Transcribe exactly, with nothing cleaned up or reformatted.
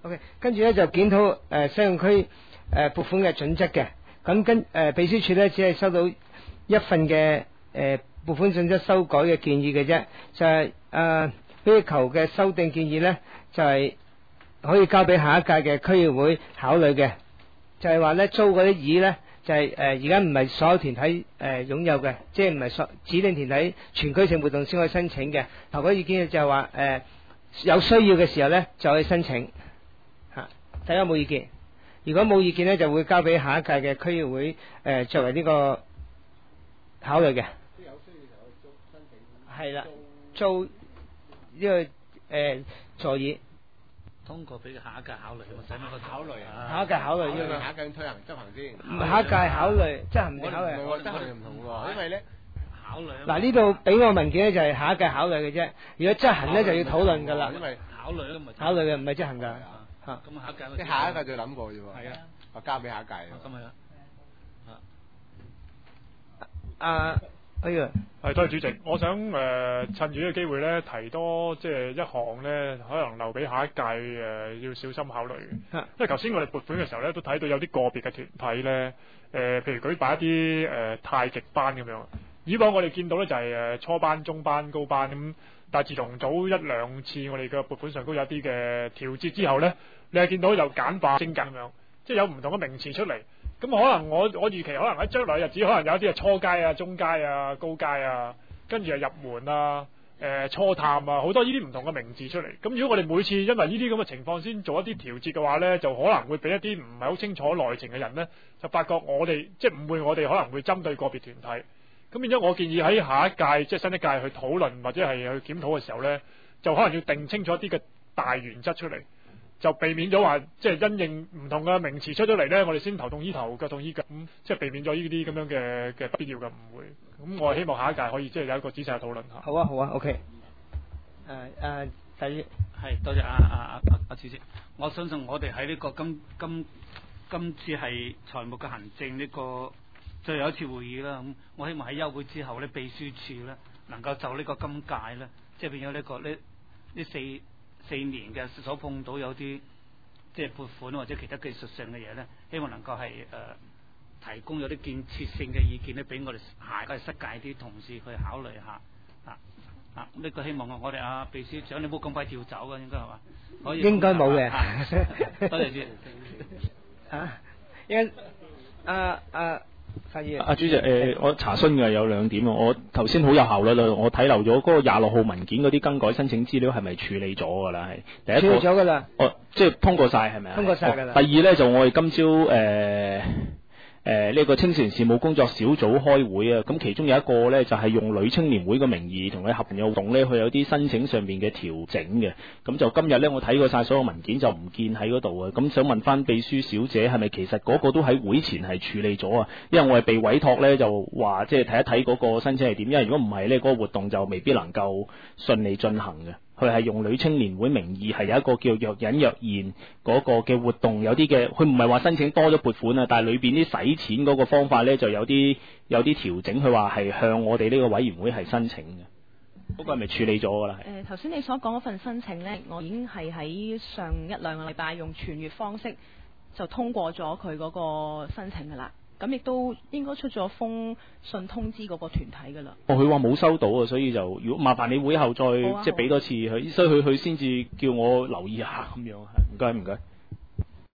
OK， 跟住咧就檢討誒西貢區誒撥款嘅準則嘅。咁跟誒、呃、秘書處咧只係收到一份嘅誒撥款準則修改嘅建議嘅啫，就係誒要求嘅修訂建議咧就係、是、可以交俾下一屆嘅區議會考慮嘅，就係話咧租嗰啲椅咧就係誒而家唔係所有團體誒、呃、擁有嘅，即係唔係所指定團體全區性活動先可以申請嘅。頭嗰意見就係話誒有需要嘅時候咧就可以申請嚇，大家有冇意見？如果冇意見咧，就會交俾下一屆嘅區議會誒、呃、作為呢個考慮嘅。即係有需要就去租申請。係啦，租呢、這個誒、呃、座椅。 通過俾下一屆考慮，我使乜去考慮啊？ 下一屆考慮呢、這個。 下一屆推行執行先。 唔係下一屆考慮執行唔考慮。 我執行唔同喎，因為咧考慮。 嗱呢度俾我文件咧就係下一屆考慮嘅啫，如果執行咧就要討論㗎啦。 因為考慮都唔係。 考慮嘅唔係執行㗎。 嚇，咁下一屆即係下一屆再諗過啫喎。 係啊， 我交俾下一屆。 咁係啦。 啊，哎呀， 係多謝主席，我想誒、呃、趁住呢個機會咧，提多即係一項咧，可能留俾下一屆誒、呃、要小心考慮嘅。因為頭先我哋撥款嘅時候咧，都睇到有啲個別嘅團體咧，誒、呃、譬如舉辦一啲誒、呃、太極班咁樣。以往我哋見到咧就係、是、誒初班、中班、高班咁。但係自從早一兩次我哋嘅撥款上都有啲嘅調節之後咧，你係見到有簡化精簡咁樣，即係有唔同嘅名詞出嚟。咁可能我我預期可能喺將來日子，可能有啲係初階啊、中階啊、高階啊，跟住係入門啊、誒、呃、初探啊，好多呢啲唔同嘅名字出嚟。咁如果我哋每次因為呢啲咁嘅情況先做一啲調節嘅話咧，就可能會俾一啲唔係好清楚內情嘅人咧，就發覺我哋即係誤會我哋可能會針對個別團體。咁變咗，我建議喺下一屆即係新一屆去討論或者係去檢討嘅時候呢，就可能要定清楚一啲嘅大原則出嚟，就避免咗話即係因應唔同嘅名詞出咗嚟呢，我哋先頭痛醫頭腳痛醫腳，咁即係避免咗呢啲咁樣嘅嘅不必要嘅誤會。咁我係希望下一屆可以即係有一個仔細嘅討論下。 好啊，好啊 ，OK。誒誒，第二係多謝阿阿阿阿阿主席，我相信我哋喺呢個今今今次係財務嘅行政呢個最後一次會議啦，咁我希望喺休會之後咧，秘書處咧能夠就呢個今屆咧，即係變咗呢個呢呢四四年嘅所碰到有啲即係撥款或者其他技術性嘅嘢咧，希望能夠係誒、呃、提供有啲建設性嘅意見咧，俾我哋下屆失屆啲同事去考慮下啊啊！呢、這個希望我我哋阿秘書長你冇咁快調走嘅，應該係嘛？可以應該冇嘅。 多謝主席。 啊，因啊啊。 阿主席，誒、呃，我查詢嘅有兩點啊，我頭先好有效率啦，我睇漏咗嗰個廿六號文件嗰啲更改申請資料係咪處理咗㗎啦？係第一個。處理咗㗎啦。哦，即係通過晒係咪啊？通過晒㗎啦。第二咧就我哋今朝誒。呃誒，呢、呃這個青少年事務工作小組開會啊，咁其中有一個呢，就係、是、用女青年會嘅名義同佢合有活動呢，佢有啲申請上面嘅調整嘅，咁就今日呢，我睇過晒所有文件就唔見喺嗰度啊，咁想問翻秘書小姐係咪其實嗰個都喺會前係處理咗啊？因為我係被委託呢，就話即係睇一睇嗰個申請係點，因為如果唔係呢，嗰、那個活動就未必能夠順利進行嘅。佢係用女青年會名義，係有一個叫若隱若現嗰個嘅活動，有啲嘅佢唔係話申請多咗撥款啊，但係裏邊啲使錢嗰個方法呢，就有啲有啲調整，佢話係向我哋呢個委員會係申請嘅，嗰個係咪處理咗㗎啦？ 誒頭先你所講嗰份申請呢，我已經係喺上一兩個禮拜用傳閱方式就通過咗佢嗰個申請㗎啦。咁亦都應該出咗封信通知嗰個團體㗎啦。哦， 佢話冇收到啊，所以就如果麻煩你會後再、啊、即係俾多次佢，所以佢佢先至叫我留意下咁樣。係，唔該唔該。